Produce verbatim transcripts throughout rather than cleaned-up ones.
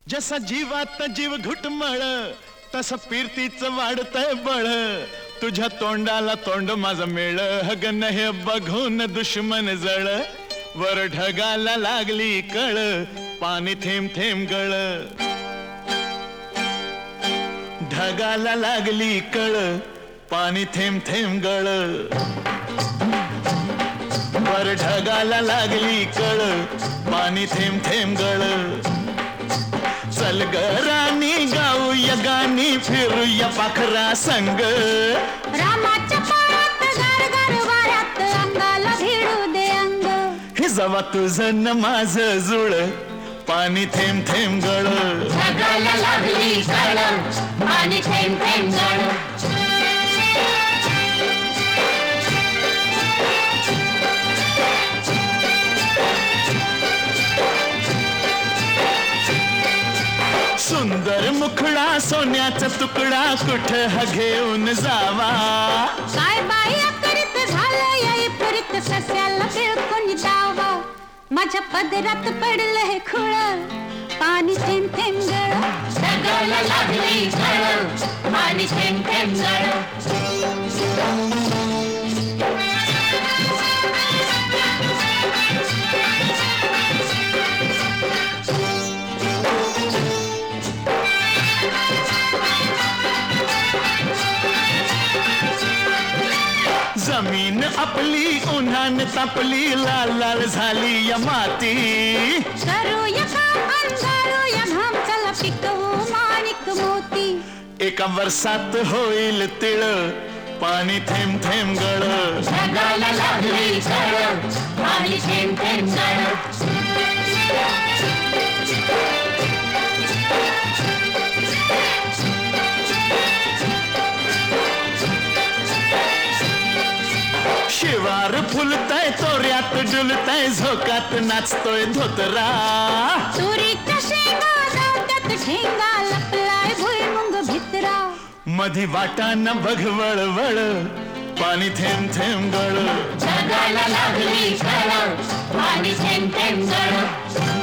जसा जीवात जीव घुटमळ तस पिरतीच वाढतय बळ तुझ्या तोंडाला तोंड माझं मेळ हगन हे बघून दुश्मन जळ वर ढगाला लागली कळ पाणी थेंब थेंब गळ ढगाला लागली कळ पाणी थेंब थेंब गळ वर ढगाला लागली कळ पाणी थेंब थेंब गळ चल ग राणी गाऊया गाणी फिरूया पाखरा संग रामाच्या पायात गार गार वाऱ्यात अंगाला भिडू दे अंग हे जवा तुझं न माझं जुळ पाणी थेंब थेंब गळ ढगाला लागली कळ पाणी थेंब थेंब गळ सुंदर मुखडा सोन्याचा तुकडा कुठ हा घेऊन जावा काय बाई करीत झालं याई परीत सस्याला बिळकून जावा माझ्या पदरात पडलं हे खुळ पाणी थेंब थेंब गळ ढगाला लागली कळ पाणी थेंब थेंब गळ जमीन आपली उन्हान तापली लाल लाल झाली या माती करूया काम अंधारूया घाम चला पिकवू माणिक मोती एका वर्षात होईल तिळ पाणी थेंब थेंब गळ ढगाला लागली कळ पाणी थेंब थेंब गळ शिवार फुलताय तोऱ्यात डुलताय झोकात नाचतोय धोतरा तुरीच्या शेंगा जात्यात ठेंगा लपलाय भुईमुंग भितरा मधी वाटाना बघ वळवळ पाणी थेंब थेंब गळ ढगाला लागली कळ पाणी थेंब थेंब गळ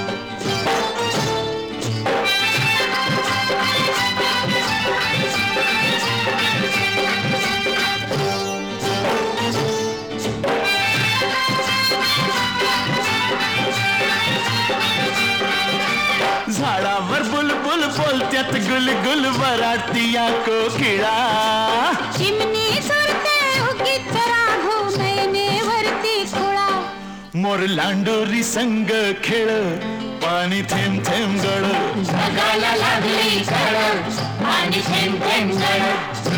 झाडावर बुलबुल बोलत्यात गुलगुल वराटिया कोकिळा चिमणी सुरते उगीच राघू नयनेवरती खुळा मोर लांडोरी संग खेळ पाणी थेंब थेंब गळ ढगाला लागली कळ पाणी थेंब थेंब गळ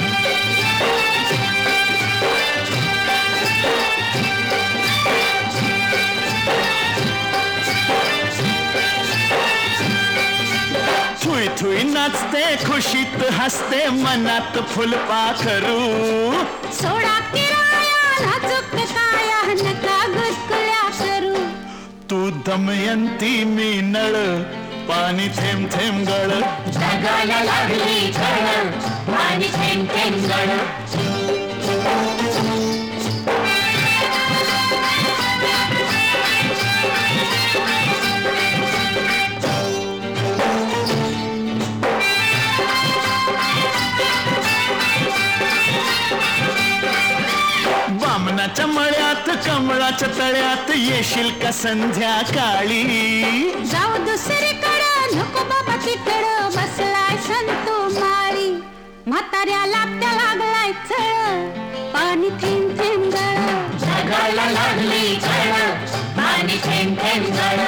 थुई थुई नाचते खुशीत हसते मनात फुलपाखरू सोडा किराया नाजूक काया नका गुदकुल्या करू तू दमयंती मी नळ पाणी थेंब थेंब गळ ढगाला लागली कळ पाणी थेंब थेंब गळ बामनाच्या मळ्यात कमळाच्या तळ्यात येशील का संध्याकाळी जाऊ दुसरीकडं नको बाबा तिकडं बसलाय संतो माळी म्हाताऱ्याला त्या लागलाय चळ पाणी थेंब थेंब गळ ढगाला लागली कळ पाणी थेंब थेंब गळ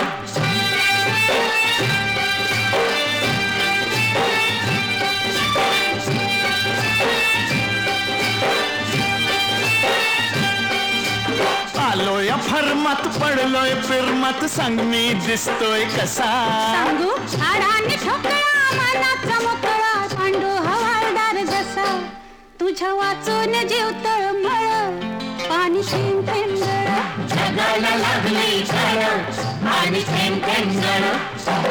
आलोय फर्मात पडलोय फिरमात सांग मी दिसतोय कसा सांगू हाडाने ठोकळा मनाचा मोकळा पांडू हवालदार जसा तुझ्या वाचून जीव तळमळ पाणी थेंब थेंब गळ ढगाला लागली कळ पाणी थेंब थेंब गळ